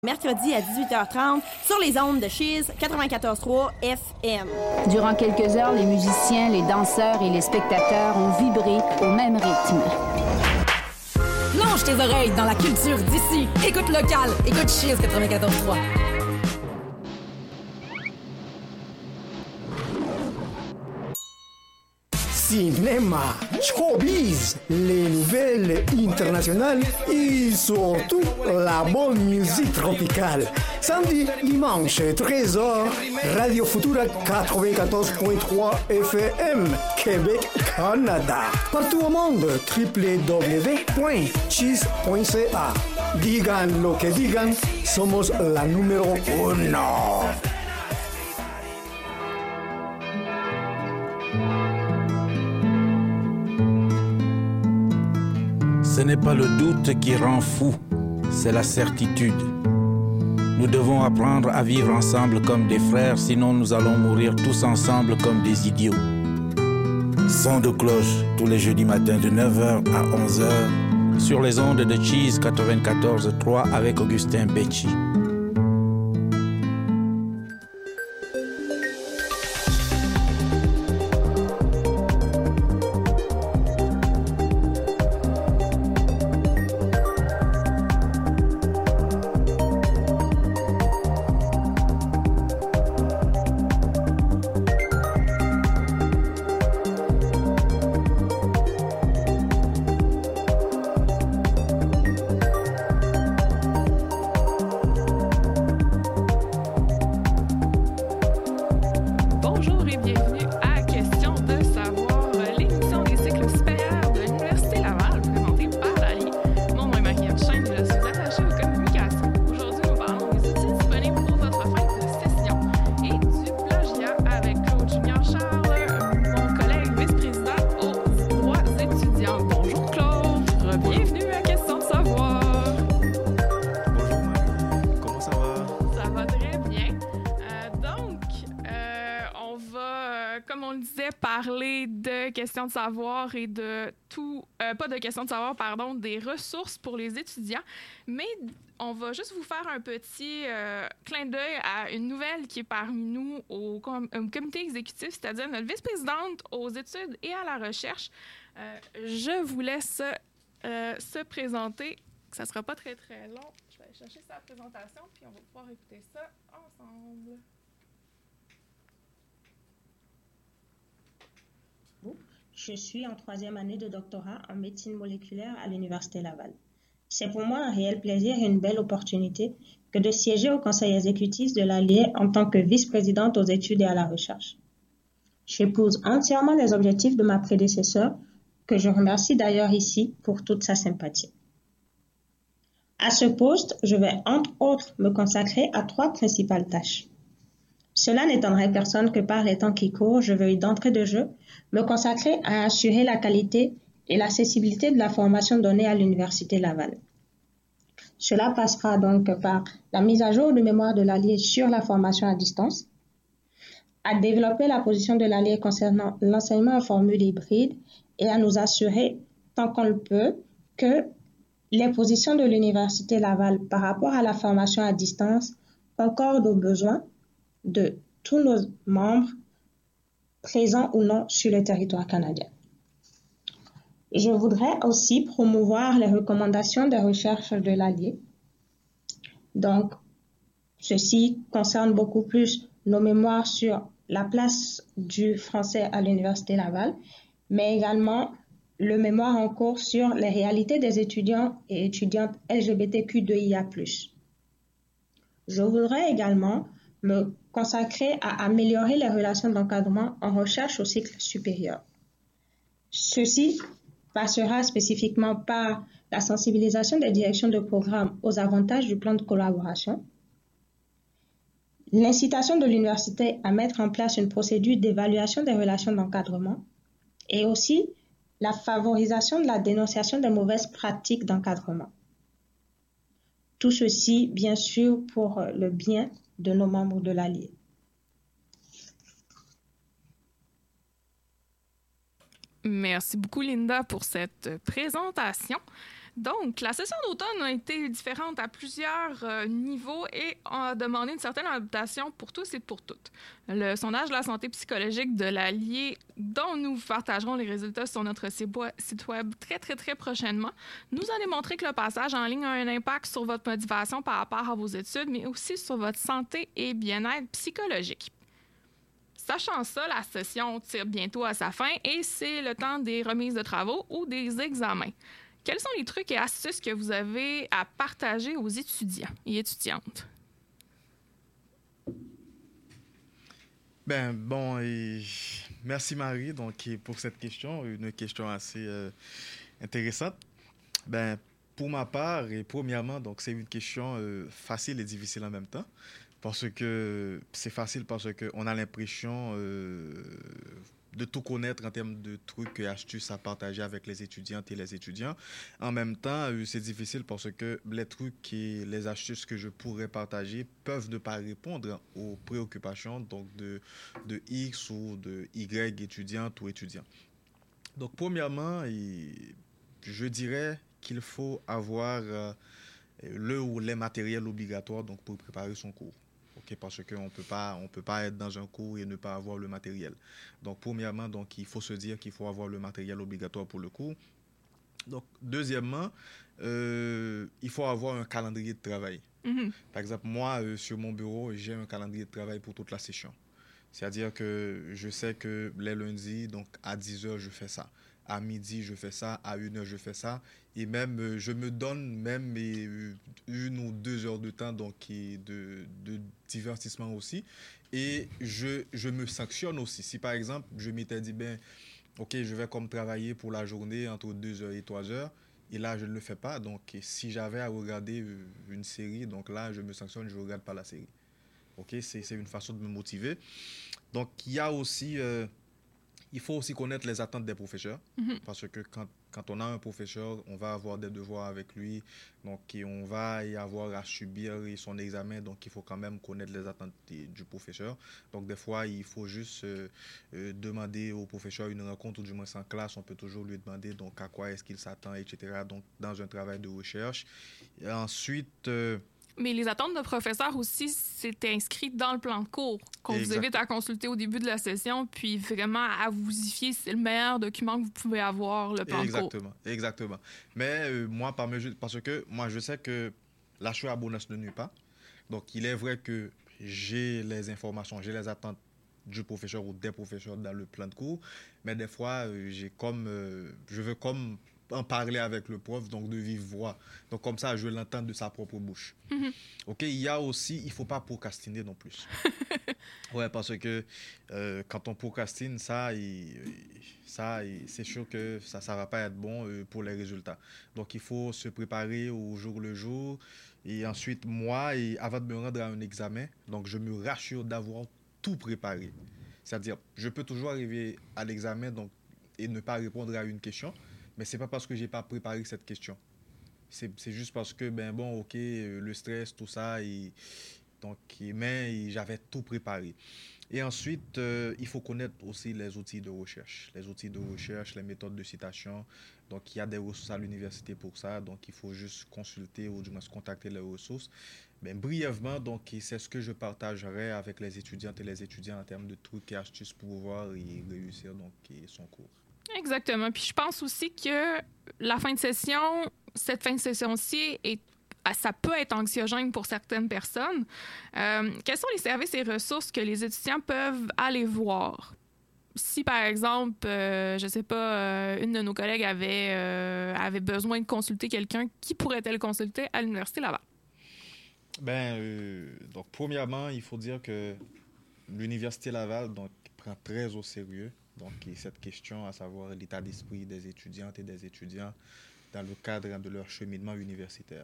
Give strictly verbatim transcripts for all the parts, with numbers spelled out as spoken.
Mercredi à dix-huit heures trente sur les ondes de Chiz quatre-vingt-quatorze trois F M. Durant quelques heures, les musiciens, les danseurs et les spectateurs ont vibré au même rythme. Longe tes oreilles dans la culture d'ici. Écoute local, écoute Chiz quatre-vingt-quatorze trois. Cinéma, showbiz, les nouvelles internationales et surtout la bonne musique tropicale. Samedi, dimanche, treize heures, Radio Futura quatre-vingt-quatorze point trois F M, Québec, Canada. Partout au monde, w w w point chiz point c a. Digan lo que digan, somos la número uno. Ce n'est pas le doute qui rend fou, c'est la certitude. Nous devons apprendre à vivre ensemble comme des frères, sinon nous allons mourir tous ensemble comme des idiots. Son de cloche tous les jeudis matins de neuf heures à onze heures sur les ondes de Chiz quatre-vingt-quatorze trois avec Augustin Becci. Questions de savoir et de tout, euh, pas de questions de savoir, pardon, des ressources pour les étudiants, mais on va juste vous faire un petit euh, clin d'œil à une nouvelle qui est parmi nous au, com- au comité exécutif, c'est-à-dire notre vice-présidente aux études et à la recherche. Euh, je vous laisse euh, se présenter. Ça sera pas très, très long. Je vais aller chercher sa présentation, puis on va pouvoir écouter ça ensemble. Je suis en troisième année de doctorat en médecine moléculaire à l'Université Laval. C'est pour moi un réel plaisir et une belle opportunité que de siéger au conseil exécutif de l'A L I E en tant que vice-présidente aux études et à la recherche. J'épouse entièrement les objectifs de ma prédécesseure, que je remercie d'ailleurs ici pour toute sa sympathie. À ce poste, je vais entre autres me consacrer à trois principales tâches. Cela n'étonnerait personne que par les temps qui courent, je veuille d'entrée de jeu me consacrer à assurer la qualité et l'accessibilité de la formation donnée à l'Université Laval. Cela passera donc par la mise à jour du mémoire de l'A L I E sur la formation à distance, à développer la position de l'A L I E concernant l'enseignement en formule hybride et à nous assurer, tant qu'on le peut, que les positions de l'Université Laval par rapport à la formation à distance concordent aux besoins de tous nos membres présents ou non sur le territoire canadien. Je voudrais aussi promouvoir les recommandations de recherche de l'A L I E. Donc, ceci concerne beaucoup plus nos mémoires sur la place du français à l'Université Laval, mais également le mémoire en cours sur les réalités des étudiants et étudiantes L G B T Q deux I A plus. Je voudrais également me consacrer à améliorer les relations d'encadrement en recherche au cycle supérieur. Ceci passera spécifiquement par la sensibilisation des directions de programme aux avantages du plan de collaboration, l'incitation de l'université à mettre en place une procédure d'évaluation des relations d'encadrement et aussi la favorisation de la dénonciation des mauvaises pratiques d'encadrement. Tout ceci, bien sûr, pour le bien de nos membres de l'A L I E. Merci beaucoup, Linda, pour cette présentation. Donc, la session d'automne a été différente à plusieurs euh, niveaux et a demandé une certaine adaptation pour tous et pour toutes. Le sondage de la santé psychologique de l'Allier, dont nous partagerons les résultats sur notre site web très, très, très prochainement, nous a démontré que le passage en ligne a un impact sur votre motivation par rapport à vos études, mais aussi sur votre santé et bien-être psychologique. Sachant ça, la session tire bientôt à sa fin et c'est le temps des remises de travaux ou des examens. Quels sont les trucs et astuces que vous avez à partager aux étudiants et étudiantes? Ben bon, et merci Marie donc pour cette question, une question assez euh, intéressante. Ben pour ma part, et premièrement, donc c'est une question euh, facile et difficile en même temps, parce que c'est facile parce qu'on a l'impression euh, de tout connaître en termes de trucs et astuces à partager avec les étudiantes et les étudiants. En même temps, euh, c'est difficile parce que les trucs et les astuces que je pourrais partager peuvent ne pas répondre aux préoccupations donc de, de X ou de Y étudiante ou étudiant. Donc, premièrement, je dirais qu'il faut avoir euh, le ou les matériels obligatoires donc, pour préparer son cours. Okay, parce qu'on ne peut pas, on peut pas être dans un cours et ne pas avoir le matériel. Donc, premièrement, donc, il faut se dire qu'il faut avoir le matériel obligatoire pour le cours. Donc, deuxièmement, euh, il faut avoir un calendrier de travail. Mm-hmm. Par exemple, moi, euh, sur mon bureau, j'ai un calendrier de travail pour toute la session. C'est-à-dire que je sais que les lundis, donc à dix heures, je fais ça. À midi, je fais ça. À une heure, je fais ça. Et même, euh, je me donne même euh, une ou deux heures de temps donc, de, de divertissement aussi. Et je, je me sanctionne aussi. Si, par exemple, je m'étais dit, ben, OK, je vais comme travailler pour la journée entre deux heures et trois heures. Et là, je ne le fais pas. Donc, si j'avais à regarder une série, donc là, je me sanctionne, je ne regarde pas la série. OK, c'est, c'est une façon de me motiver. Donc, il y a aussi... Euh, Il faut aussi connaître les attentes des professeurs, mm-hmm. parce que quand, quand on a un professeur, on va avoir des devoirs avec lui, donc et on va y avoir à subir son examen, donc il faut quand même connaître les attentes du professeur. Donc des fois, il faut juste euh, euh, demander au professeur une rencontre, ou du moins en classe, on peut toujours lui demander donc à quoi est-ce qu'il s'attend, et cetera. Donc dans un travail de recherche. Et ensuite... Euh, Mais les attentes de professeurs aussi, c'est inscrit dans le plan de cours qu'on exact. Vous invite à consulter au début de la session, puis vraiment à vous ifier, c'est le meilleur document que vous pouvez avoir, le plan exactement, de cours. Exactement. Mais euh, moi, par mes, parce que moi, je sais que la choix à bonus ne nuit pas. Donc, il est vrai que j'ai les informations, j'ai les attentes du professeur ou des professeurs dans le plan de cours, mais des fois, euh, j'ai comme, euh, je veux comme... en parler avec le prof, donc de vive voix. Donc comme ça, je l'entends de sa propre bouche. Mm-hmm. OK, il y a aussi, il ne faut pas procrastiner non plus. Ouais, parce que euh, quand on procrastine, ça, il, ça il, c'est sûr que ça ne va pas être bon euh, pour les résultats. Donc il faut se préparer au jour le jour. Et ensuite, moi, et avant de me rendre à un examen, donc je me rassure d'avoir tout préparé. C'est-à-dire, je peux toujours arriver à l'examen donc, et ne pas répondre à une question, mais ce n'est pas parce que je n'ai pas préparé cette question. C'est, c'est juste parce que, ben bon, OK, le stress, tout ça, et, donc, mais et j'avais tout préparé. Et ensuite, euh, il faut connaître aussi les outils de recherche. Les outils de recherche, les méthodes de citation. Donc, il y a des ressources à l'université pour ça. Donc, il faut juste consulter ou du moins contacter les ressources. Ben, brièvement, donc, c'est ce que je partagerai avec les étudiantes et les étudiants en termes de trucs et astuces pour pouvoir y réussir donc, son cours. Exactement. Puis je pense aussi que la fin de session, cette fin de session-ci, est, ça peut être anxiogène pour certaines personnes. Euh, quels sont les services et ressources que les étudiants peuvent aller voir? Si, par exemple, euh, je ne sais pas, euh, une de nos collègues avait, euh, avait besoin de consulter quelqu'un, qui pourrait-elle consulter à l'Université Laval? Ben, euh, donc, premièrement, il faut dire que l'Université Laval donc, prend très au sérieux donc, cette question, à savoir l'état d'esprit des étudiantes et des étudiants dans le cadre de leur cheminement universitaire.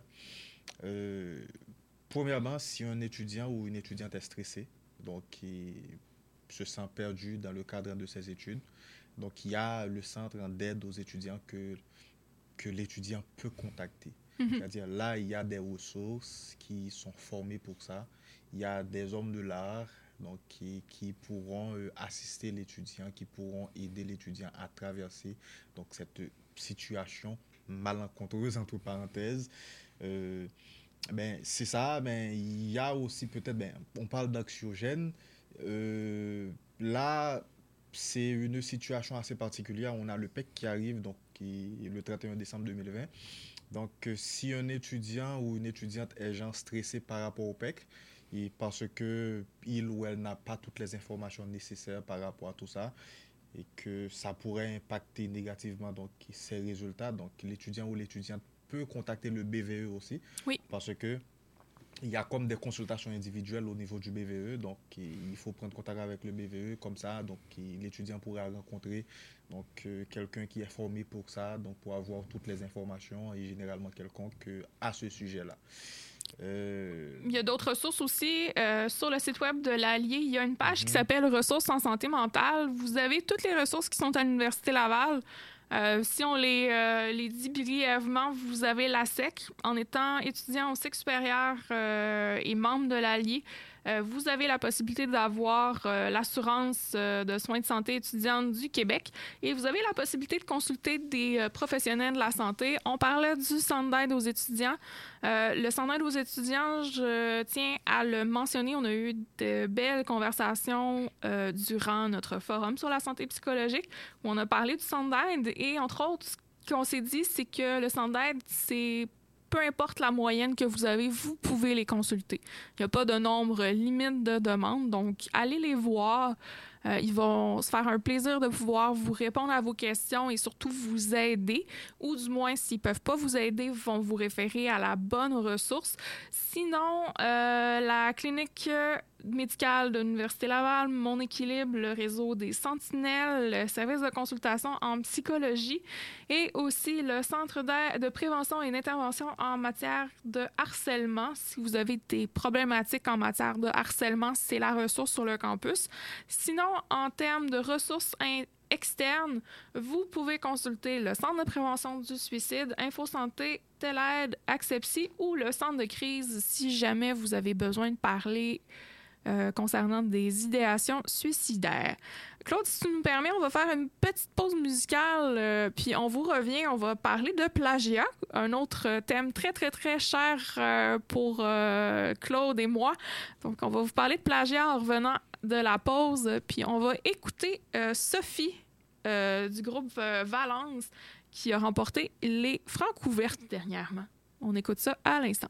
Euh, premièrement, si un étudiant ou une étudiante est stressé, donc qui se sent perdu dans le cadre de ses études, donc il y a le centre d'aide aux étudiants que, que l'étudiant peut contacter. Mm-hmm. C'est-à-dire là, il y a des ressources qui sont formées pour ça. Il y a des hommes de l'art donc, qui, qui pourront euh, assister l'étudiant, qui pourront aider l'étudiant à traverser donc, cette situation malencontreuse, entre parenthèses. Euh, ben, c'est ça, ben, il y a aussi peut-être, ben, on parle d'anxiogène. Euh, là, c'est une situation assez particulière. On a le P E C qui arrive, donc qui, le trente et un décembre deux mille vingt. Donc, euh, si un étudiant ou une étudiante est genre stressé par rapport au P E C, et parce qu'il ou elle n'a pas toutes les informations nécessaires par rapport à tout ça, et que ça pourrait impacter négativement donc, ses résultats, donc l'étudiant ou l'étudiante peut contacter le B V E aussi, oui. parce que il y a comme des consultations individuelles au niveau du B V E, donc il faut prendre contact avec le B V E, comme ça, donc l'étudiant pourra rencontrer donc, euh, quelqu'un qui est formé pour ça, donc pour avoir toutes les informations et généralement quelconque à ce sujet-là. Euh... Il y a d'autres ressources aussi. Euh, sur le site web de l'Allier, il y a une page mm-hmm. qui s'appelle « Ressources en santé mentale ». Vous avez toutes les ressources qui sont à l'Université Laval. Euh, si on les, euh, les dit brièvement, vous avez l'A S E C. En étant étudiant au cycle supérieur euh, et membre de l'Allier, euh, vous avez la possibilité d'avoir euh, l'assurance euh, de soins de santé étudiante du Québec et vous avez la possibilité de consulter des euh, professionnels de la santé. On parlait du centre d'aide aux étudiants. Euh, le centre d'aide aux étudiants, je tiens à le mentionner, on a eu de belles conversations euh, durant notre forum sur la santé psychologique où on a parlé du centre d'aide et entre autres, ce qu'on s'est dit, c'est que le centre d'aide, c'est peu importe la moyenne que vous avez, vous pouvez les consulter. Il n'y a pas de nombre limite de demandes, donc allez les voir. Euh, ils vont se faire un plaisir de pouvoir vous répondre à vos questions et surtout vous aider, ou du moins, s'ils ne peuvent pas vous aider, ils vont vous référer à la bonne ressource. Sinon, euh, la clinique médicale de l'Université Laval, Mon Équilibre, le réseau des Sentinelles, le service de consultation en psychologie et aussi le centre de prévention et d'intervention en matière de harcèlement. Si vous avez des problématiques en matière de harcèlement, c'est la ressource sur le campus. Sinon, en termes de ressources in- externes, vous pouvez consulter le Centre de prévention du suicide, InfoSanté, Telaide, Accepsi ou le Centre de crise si jamais vous avez besoin de parler Euh, concernant des idéations suicidaires. Claude, si tu nous permets, on va faire une petite pause musicale, euh, puis on vous revient, on va parler de plagiat, un autre thème très, très, très cher euh, pour euh, Claude et moi. Donc, on va vous parler de plagiat en revenant de la pause, puis on va écouter euh, Sophie euh, du groupe euh, Valence qui a remporté les Francouvertes dernièrement. On écoute ça à l'instant.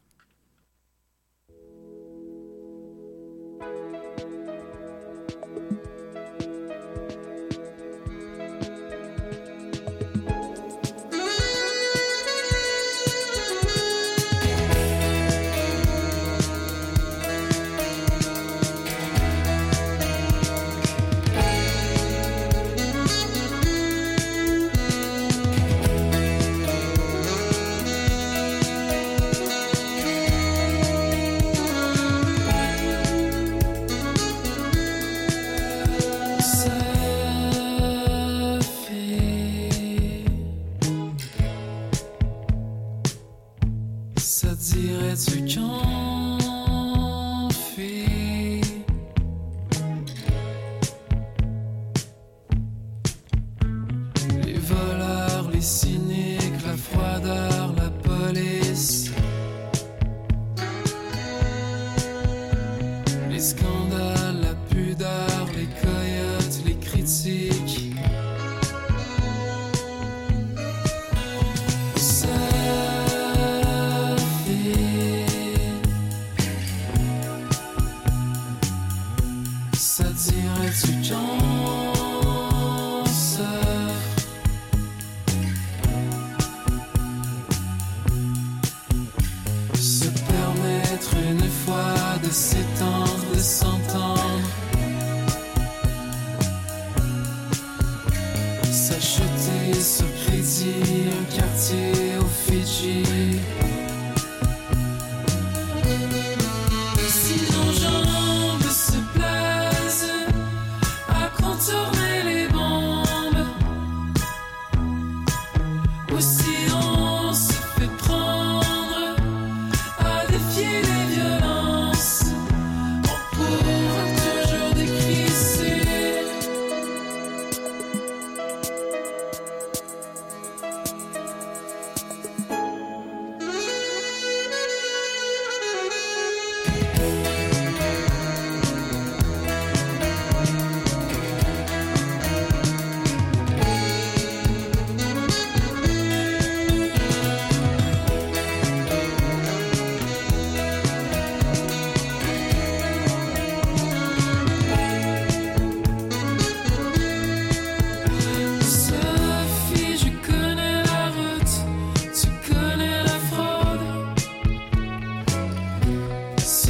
Pour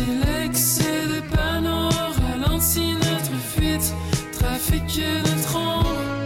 l'excès de panneaux ralentit notre fuite, trafic de troncs.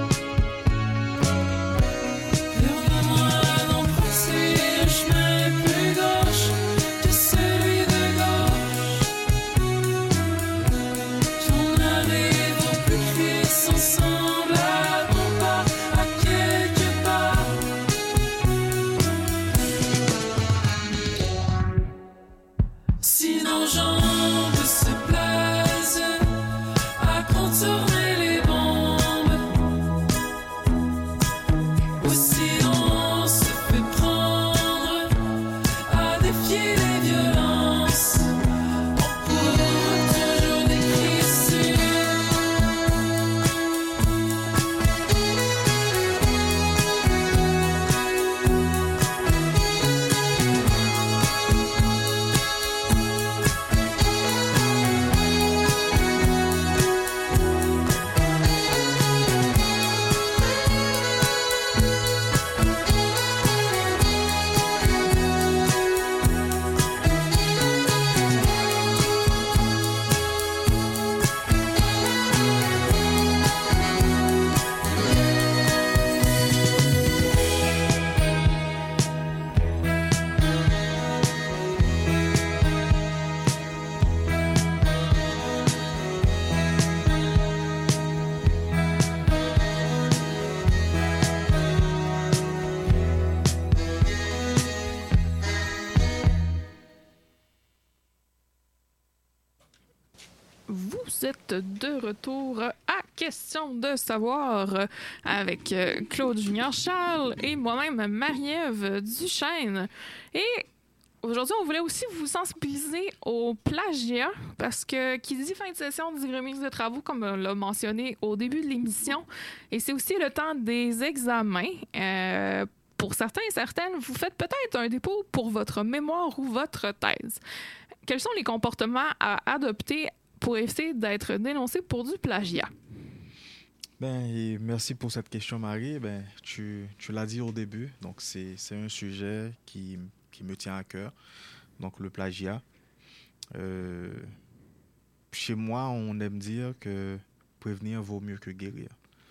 Vous êtes de retour à Question de savoir avec Claude Junior Charles et moi-même Marie-Ève Duchesne. Et aujourd'hui, on voulait aussi vous sensibiliser au plagiat parce que qui dit fin de session dit remise de travaux, comme on l'a mentionné au début de l'émission. Et c'est aussi le temps des examens. Euh, pour certains et certaines, vous faites peut-être un dépôt pour votre mémoire ou votre thèse. Quels sont les comportements à adopter pour éviter d'être dénoncé pour du plagiat? Ben, et merci pour cette question, Marie. Ben, tu, tu l'as dit au début, donc c'est, c'est un sujet qui, qui me tient à cœur, donc le plagiat. Euh, chez moi, on aime dire que prévenir vaut mieux que guérir.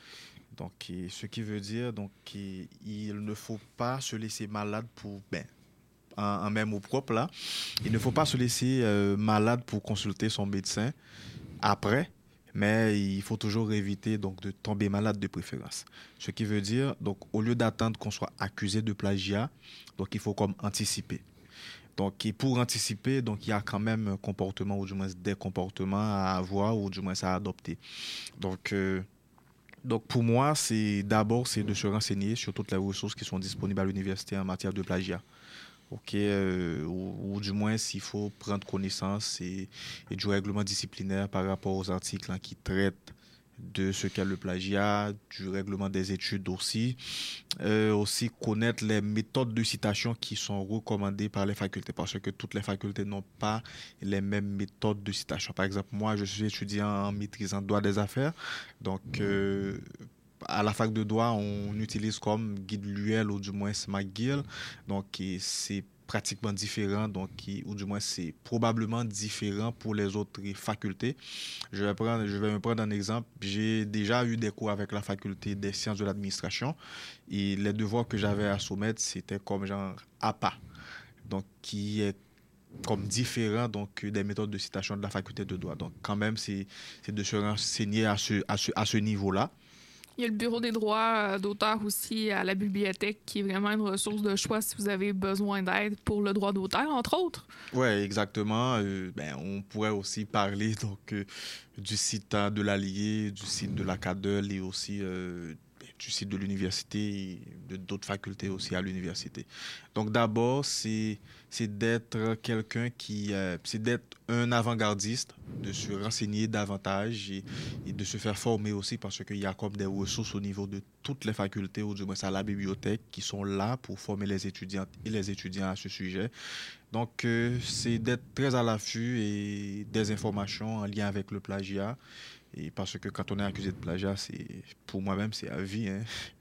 Donc, ce qui veut dire donc, qu'il ne faut pas se laisser malade pour... Ben, en, en même mot propre, là, il ne faut pas se laisser euh, malade pour consulter son médecin après, mais il faut toujours éviter donc, de tomber malade de préférence. Ce qui veut dire, donc, au lieu d'attendre qu'on soit accusé de plagiat, donc, il faut comme anticiper. Donc, et pour anticiper, donc, il y a quand même un comportement, ou du moins des comportements à avoir, ou du moins à adopter. Donc, euh, donc pour moi, c'est d'abord c'est de se renseigner sur toutes les ressources qui sont disponibles à l'université en matière de plagiat. OK, euh, ou, ou du moins s'il faut prendre connaissance et, et du règlement disciplinaire par rapport aux articles hein, qui traitent de ce qu'est le plagiat, du règlement des études aussi. Euh, aussi connaître les méthodes de citation qui sont recommandées par les facultés, parce que toutes les facultés n'ont pas les mêmes méthodes de citation. Par exemple, moi, je suis étudiant en maîtrisant droit des affaires, donc euh, à la fac de droit, on utilise comme guide L U L ou du moins McGill, donc c'est pratiquement différent, donc, qui, ou du moins c'est probablement différent pour les autres facultés. Je vais, prendre, je vais me prendre un exemple. J'ai déjà eu des cours avec la faculté des sciences de l'administration et les devoirs que j'avais à soumettre, c'était comme genre A P A, donc qui est comme différent donc, des méthodes de citation de la faculté de droit. Donc quand même, c'est, c'est de se renseigner à ce, à ce, à ce niveau-là. Il y a le bureau des droits d'auteur aussi à la bibliothèque qui est vraiment une ressource de choix si vous avez besoin d'aide pour le droit d'auteur, entre autres. Oui, exactement. Euh, ben, on pourrait aussi parler donc, euh, du site hein, de l'Allier, du site de la C A D E L et aussi euh, du site de l'université et de d'autres facultés aussi à l'université. Donc d'abord, c'est, c'est d'être quelqu'un qui... Euh, c'est d'être un avant-gardiste, de se renseigner davantage et, et de se faire former aussi parce qu'il y a comme des ressources au niveau de toutes les facultés ou du moins à la bibliothèque qui sont là pour former les étudiantes et les étudiants à ce sujet. Donc, euh, c'est d'être très à l'affût et des informations en lien avec le plagiat. Et parce que quand on est accusé de plagiat, c'est, pour moi-même, c'est à vie. Hein.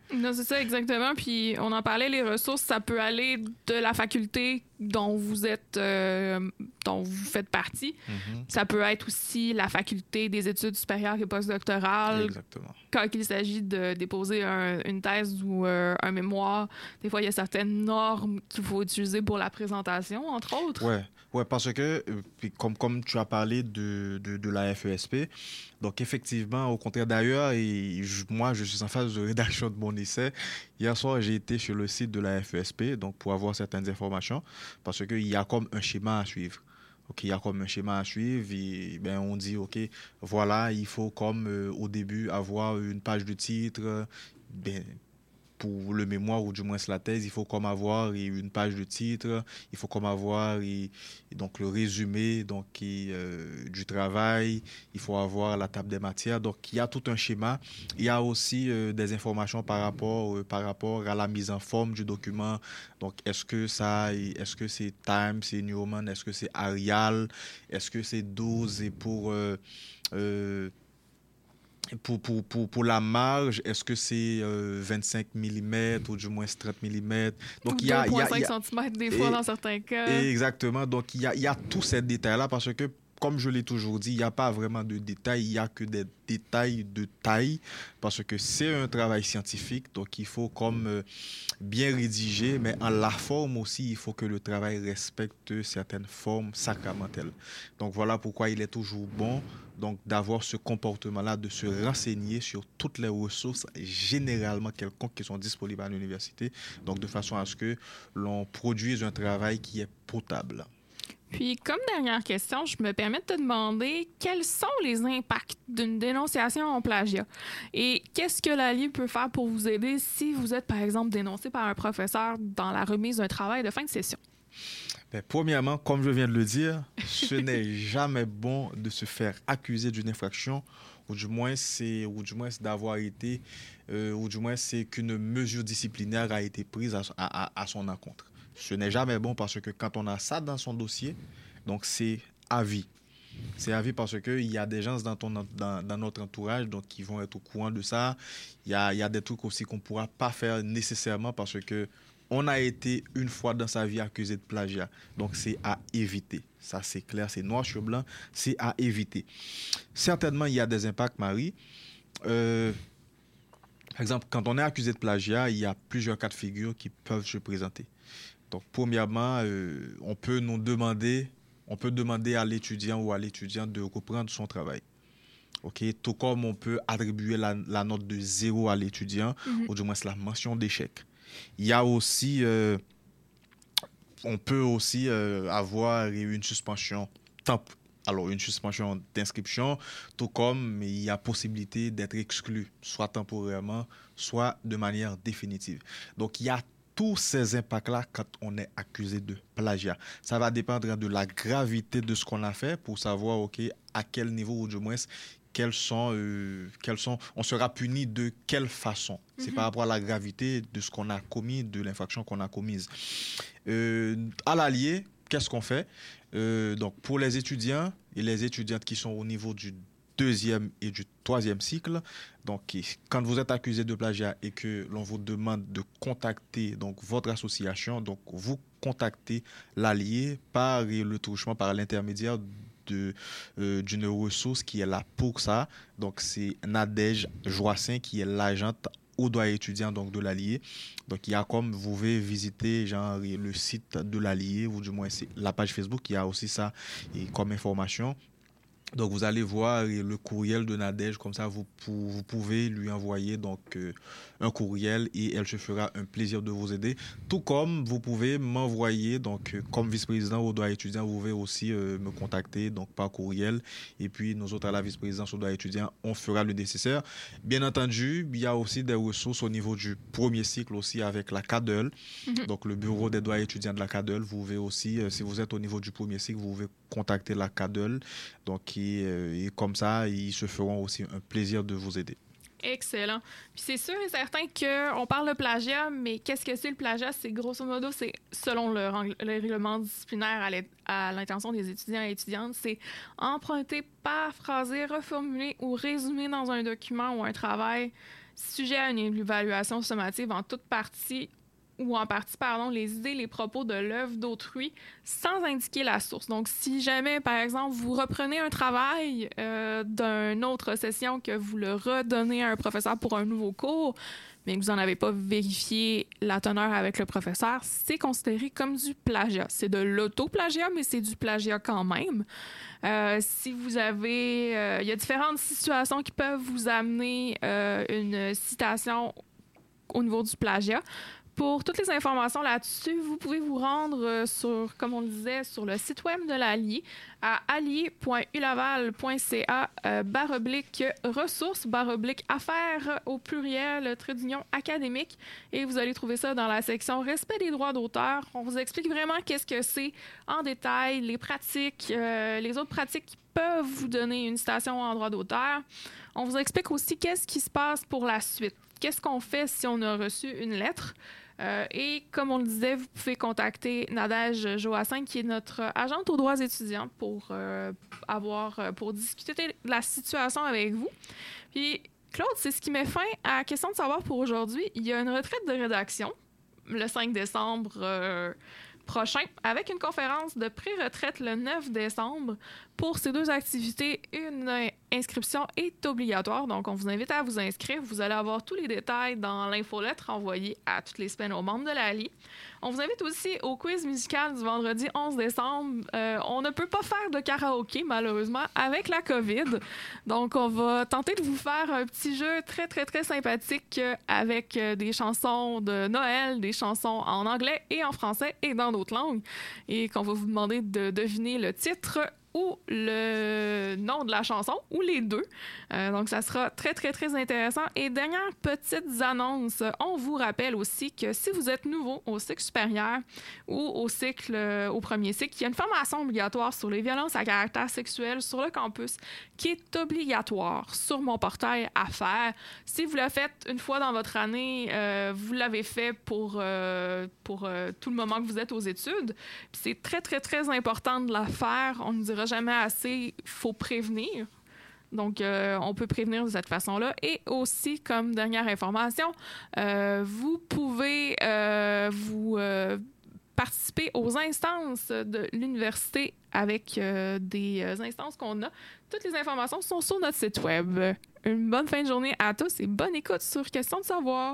Non, c'est ça, exactement. Puis on en parlait, les ressources, ça peut aller de la faculté dont vous êtes, euh, dont vous faites partie. Mm-hmm. Ça peut être aussi la faculté des études supérieures et postdoctorales. Exactement. Quand il s'agit de déposer un, une thèse ou euh, un mémoire, des fois, il y a certaines normes qu'il faut utiliser pour la présentation, entre autres. Ouais, ouais, parce que, euh, puis comme, comme tu as parlé de, de, de la F E S P, donc effectivement, au contraire d'ailleurs, et je, moi, je suis en phase de rédaction de mon essai. Hier soir, j'ai été sur le site de la F E S P donc pour avoir certaines informations, parce qu'il y a comme un schéma à suivre. Okay, il y a comme un schéma à suivre et ben, on dit, OK, voilà, il faut comme euh, au début avoir une page de titre, ben, pour le mémoire ou du moins la thèse, il faut comme avoir une page de titre, il faut comme avoir et, et donc le résumé donc, et, euh, du travail, il faut avoir la table des matières. Donc, il y a tout un schéma. Il y a aussi euh, des informations par rapport, euh, par rapport à la mise en forme du document. Donc, est-ce que ça, est-ce que c'est Time, c'est Newman, est-ce que c'est Arial, est-ce que c'est douze et pour... Euh, euh, Pour, pour, pour, pour la marge, est-ce que c'est euh, vingt-cinq millimètres ou du moins trente millimètres? Donc, il y a deux virgule cinq centimètres des fois et, dans certains cas. Exactement. Donc, il y a, il y a tous ces détails-là parce que, comme je l'ai toujours dit, il n'y a pas vraiment de détails, il n'y a que des détails de taille parce que c'est un travail scientifique. Donc, il faut comme euh, bien rédiger, mais en la forme aussi, il faut que le travail respecte certaines formes sacramentelles. Donc, voilà pourquoi il est toujours bon donc d'avoir ce comportement-là, de se renseigner sur toutes les ressources généralement quelconques qui sont disponibles à l'université, donc de façon à ce que l'on produise un travail qui est potable. Puis, comme dernière question, je me permets de te demander quels sont les impacts d'une dénonciation en plagiat et qu'est-ce que l'Allier peut faire pour vous aider si vous êtes, par exemple, dénoncé par un professeur dans la remise d'un travail de fin de session? Ben, premièrement, comme je viens de le dire, ce n'est jamais bon de se faire accuser d'une infraction, ou du moins c'est, ou du moins c'est d'avoir été, euh, ou du moins c'est qu'une mesure disciplinaire a été prise à, à, à son encontre. Ce n'est jamais bon parce que quand on a ça dans son dossier, donc c'est à vie. C'est à vie parce qu'il y a des gens dans, ton, dans, dans notre entourage donc, qui vont être au courant de ça. Il y a, il y a des trucs aussi qu'on ne pourra pas faire nécessairement parce que on a été une fois dans sa vie accusé de plagiat. Donc, c'est à éviter. Ça, c'est clair, c'est noir sur blanc, c'est à éviter. Certainement, il y a des impacts, Marie. Euh, par exemple, quand on est accusé de plagiat, il y a plusieurs cas de figure qui peuvent se présenter. Donc, premièrement, euh, on peut nous demander, on peut demander à l'étudiant ou à l'étudiante de reprendre son travail. Okay? Tout comme on peut attribuer la, la note de zéro à l'étudiant, mm-hmm. ou du moins la mention d'échec. Il y a aussi, euh, on peut aussi euh, avoir une suspension temp- alors une suspension d'inscription, tout comme il y a possibilité d'être exclu, soit temporairement, soit de manière définitive. Donc, il y a tous ces impacts-là quand on est accusé de plagiat. Ça va dépendre de la gravité de ce qu'on a fait pour savoir, OK, à quel niveau ou du moins Quels sont, euh, quels sont, on sera puni de quelle façon. Mm-hmm. C'est par rapport à la gravité de ce qu'on a commis, de l'infraction qu'on a commise. Euh, à l'Allier, qu'est-ce qu'on fait? euh, Donc, pour les étudiants et les étudiantes qui sont au niveau du deuxième et du troisième cycle, donc quand vous êtes accusé de plagiat et que l'on vous demande de contacter donc votre association, donc vous contactez l'Allier par le truchement, par l'intermédiaire De, euh, d'une ressource qui est là pour ça. Donc, c'est Nadège Joassin qui est l'agente au droit étudiant donc, de l'Allier. Donc, il y a comme vous pouvez visiter genre, le site de l'Allier ou du moins c'est la page Facebook, il y a aussi ça et comme information. Donc, vous allez voir le courriel de Nadège, comme ça, vous, vous pouvez lui envoyer donc, euh, un courriel et elle se fera un plaisir de vous aider. Tout comme vous pouvez m'envoyer, donc, euh, comme vice-président au droit étudiant, vous pouvez aussi euh, me contacter donc, par courriel. Et puis, nous autres, à la vice-présidence au droit étudiant, on fera le nécessaire. Bien entendu, il y a aussi des ressources au niveau du premier cycle aussi avec la C A D E L, mm-hmm. donc le bureau des droits étudiants de la C A D E L. Vous pouvez aussi, euh, si vous êtes au niveau du premier cycle, vous pouvez contacter la C A D E L. Donc, et, et comme ça, ils se feront aussi un plaisir de vous aider. Excellent. Puis c'est sûr et certain qu'on parle de plagiat, mais qu'est-ce que c'est le plagiat? C'est grosso modo, c'est selon le, le règlement disciplinaire à l'intention des étudiants et étudiantes, c'est emprunter, paraphraser, reformuler ou résumer dans un document ou un travail sujet à une évaluation sommative en toute partie ou en partie, pardon, les idées, les propos de l'œuvre d'autrui sans indiquer la source. Donc, si jamais, par exemple, vous reprenez un travail euh, d'une autre session que vous le redonnez à un professeur pour un nouveau cours, mais que vous n'en avez pas vérifié la teneur avec le professeur, c'est considéré comme du plagiat. C'est de l'auto-plagiat, mais c'est du plagiat quand même. Euh, si vous avez... Euh, il y a différentes situations qui peuvent vous amener euh, une citation au niveau du plagiat. Pour toutes les informations là-dessus, vous pouvez vous rendre sur, comme on le disait, sur le site web de l'Allier à allier point u laval point c a euh, barre oblique ressources, barre oblique affaires au pluriel, trait d'union académique. Et vous allez trouver ça dans la section respect des droits d'auteur. On vous explique vraiment qu'est-ce que c'est en détail, les pratiques, euh, les autres pratiques qui peuvent vous donner une citation en droit d'auteur. On vous explique aussi qu'est-ce qui se passe pour la suite. Qu'est-ce qu'on fait si on a reçu une lettre? Euh, et comme on le disait, vous pouvez contacter Nadège Joassin, qui est notre agente aux droits étudiants, pour euh, avoir, pour discuter de la situation avec vous. Puis, Claude, c'est ce qui met fin à Question de savoir pour aujourd'hui. Il y a une retraite de rédaction le cinq décembre euh, prochain, avec une conférence de pré-retraite le neuf décembre. Pour ces deux activités, une inscription est obligatoire, donc on vous invite à vous inscrire. Vous allez avoir tous les détails dans l'infolettre envoyée à toutes les semaines aux membres de l'A L I. On vous invite aussi au quiz musical du vendredi onze décembre. Euh, on ne peut pas faire de karaoké, malheureusement, avec la COVID. Donc, on va tenter de vous faire un petit jeu très, très, très sympathique avec des chansons de Noël, des chansons en anglais et en français et dans d'autres langues. Et qu'on va vous demander de deviner le titre ou le nom de la chanson, ou les deux. Euh, donc, ça sera très, très, très intéressant. Et dernière petite annonce, on vous rappelle aussi que si vous êtes nouveau au cycle supérieur ou au cycle, euh, au premier cycle, il y a une formation obligatoire sur les violences à caractère sexuel sur le campus qui est obligatoire sur mon portail à faire. Si vous le faites une fois dans votre année, euh, vous l'avez fait pour, euh, pour euh, tout le moment que vous êtes aux études. Puis c'est très, très, très important de la faire. On ne dira jamais assez, il faut prévenir. Donc, euh, on peut prévenir de cette façon-là. Et aussi, comme dernière information, euh, vous pouvez euh, vous euh, participer aux instances de l'université avec euh, des euh, instances qu'on a. Toutes les informations sont sur notre site web. Une bonne fin de journée à tous et bonne écoute sur Question de savoir.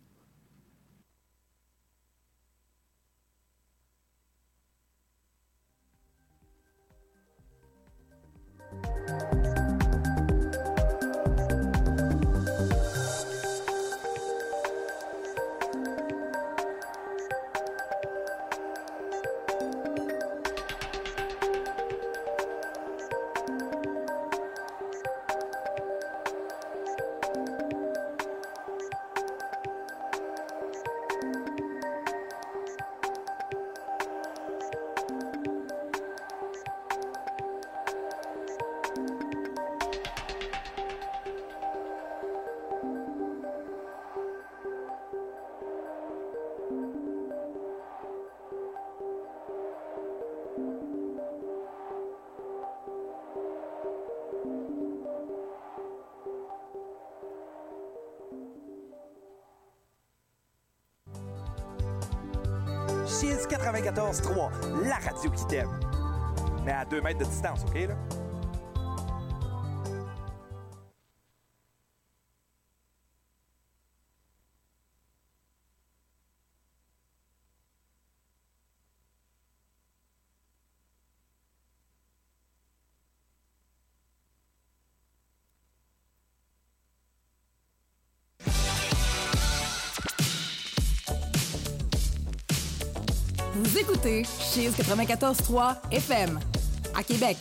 Chiz quatre-vingt-quatorze trois, la radio qui t'aime. Mais à deux mètres de distance, OK, là? Vous écoutez Chiz quatre-vingt-quatorze trois F M à Québec.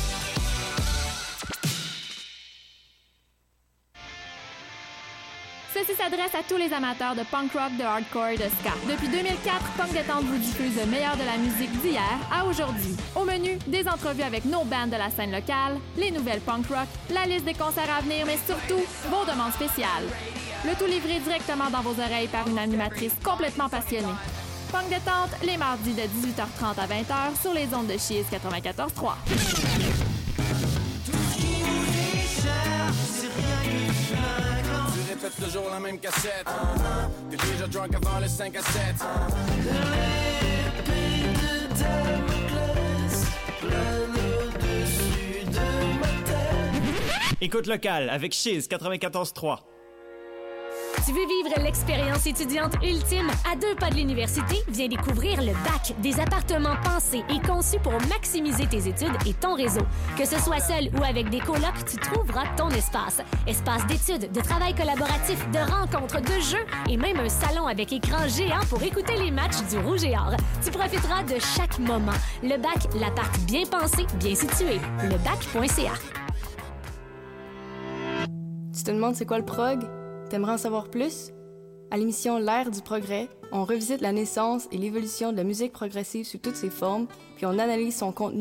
Ceci s'adresse à tous les amateurs de punk rock, de hardcore et de ska. Depuis deux mille quatre, Punk Détente vous diffuse le meilleur de la musique d'hier à aujourd'hui. Au menu, des entrevues avec nos bands de la scène locale, les nouvelles punk rock, la liste des concerts à venir, mais surtout, vos demandes spéciales. Le tout livré directement dans vos oreilles par une animatrice complètement passionnée. Punk Détente, les mardis de dix-huit heures trente à vingt heures sur les ondes de Chiz quatre-vingt-quatorze trois. Tu répètes toujours la même cassette. T'es déjà drunk avant le cinq à sept. L'épée de Damoclès plane au-dessus de ma tête. Écoute locale avec Chiz quatre-vingt-quatorze trois. Tu veux vivre l'expérience étudiante ultime à deux pas de l'université? Viens découvrir le bac, des appartements pensés et conçus pour maximiser tes études et ton réseau. Que ce soit seul ou avec des colocs, tu trouveras ton espace. Espace d'études, de travail collaboratif, de rencontres, de jeux et même un salon avec écran géant pour écouter les matchs du Rouge et Or. Tu profiteras de chaque moment. Le bac, l'appart bien pensé, bien situé. le bac point c a. Tu te demandes c'est quoi le prog? T'aimerais en savoir plus? À l'émission L'ère du progrès, on revisite la naissance et l'évolution de la musique progressive sous toutes ses formes, puis on analyse son contenu